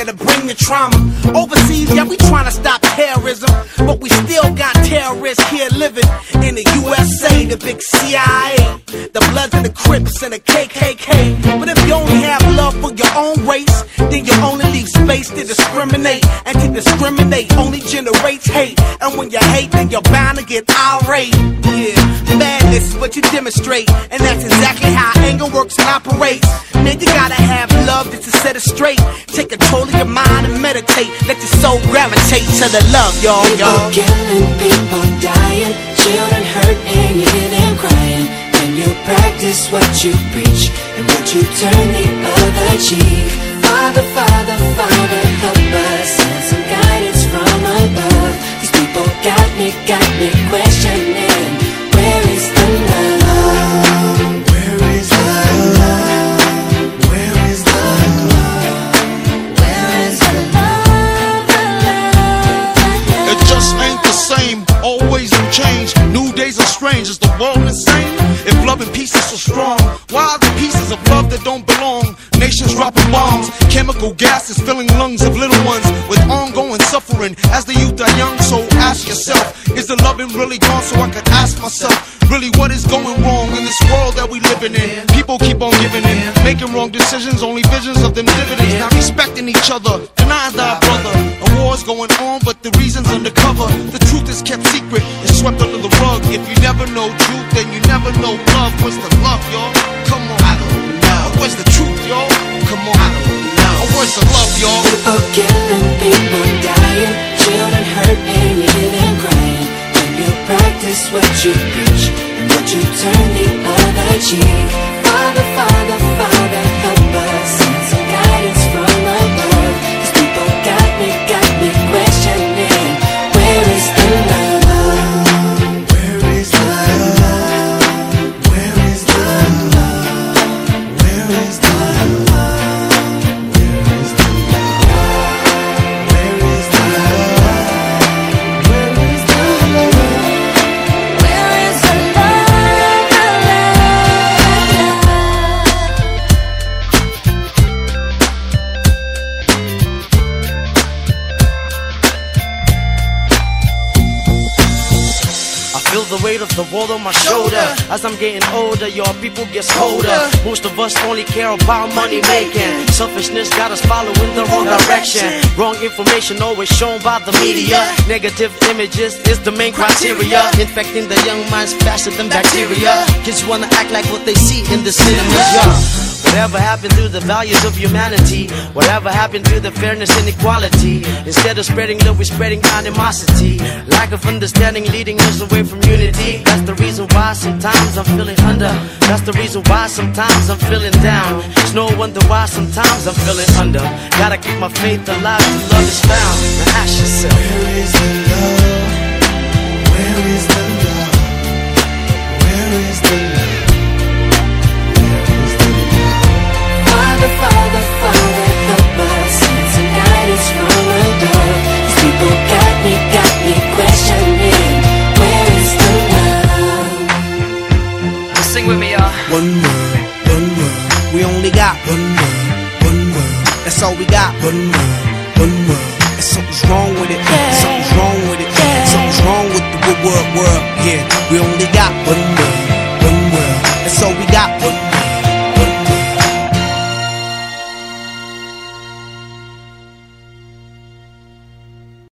to bring the trauma. Overseas, yeah, we trying to stop terrorism, but we still got terrorists here living in the USA, the big CIA, the Bloods and the Crips and the KKK. But if you only have love for your own race, then you only leave space to discriminate. And to discriminate only generates hate. And when you hate, then you're bound to get irate. Yeah, madness is what you demonstrate, and that's exactly how anger works and operates. Man, you gotta have love just to set it straight. Take control of your mind and meditate. Let your soul gravitate to the love, y'all. People killing, people dying, children hurt and you hear them crying. When you practice what you preach, and would you turn the other cheek? Father, Father, Father, help us, send some guidance from above. These people got me questioning, where is the love? Where is the love? Where is the love? Where is the love? It just ain't the same, always in change. New days are strange, is the world insane? If love and peace is so strong, why are the pieces of love that don't belong? Nations dropping bombs, chemical gases filling lungs of little ones with ongoing suffering as the youth are young. So ask yourself, is the loving really gone? So I could ask myself, really what is going wrong in this world that we living in? People keep on giving in, making wrong decisions, only visions of them dividends. Not respecting each other, denying thy brother. A war's going on, but the reason's undercover. The truth is kept secret, it's swept under the rug. If you never know truth, then you never know love. Where's the love, y'all? Come on, I don't know. Where's the truth, y'all? Come on, I don't know. Where's the love, y'all? People killing, people dying, children hurt and you hear them crying. When you practice what you preach, and would you turn the other cheek? Father, Father, Father, help us, send some guidance from above. These people got me questioning, where is the love? Where is the love? Where is the love? Where is the love? Where is the love? Where is the love? Where is the love? Where is the I feel the weight of the world on my shoulder. As I'm getting older, your people get colder. Most of us only care about money making. Selfishness got us following the wrong direction. Wrong information always shown by the media. Negative images is the main criteria. Infecting the young minds faster than bacteria. Kids wanna act like what they see in the cinema. Whatever happened to the values of humanity? Whatever happened to the fairness and equality? Instead of spreading love, we're spreading animosity. Lack of understanding leading us away from unity. That's the reason why sometimes I'm feeling under. That's the reason why sometimes I'm feeling down. It's no wonder why sometimes I'm feeling under. Gotta keep my faith alive till love is found. Now ask yourself, Where is the love? Where is the love? Where is the love? Father, Father, Father, help us, send some guidance from above. These people got me questioning, where is the love? sing with me, y'all. One world, we only got one world. That's all we got. One world,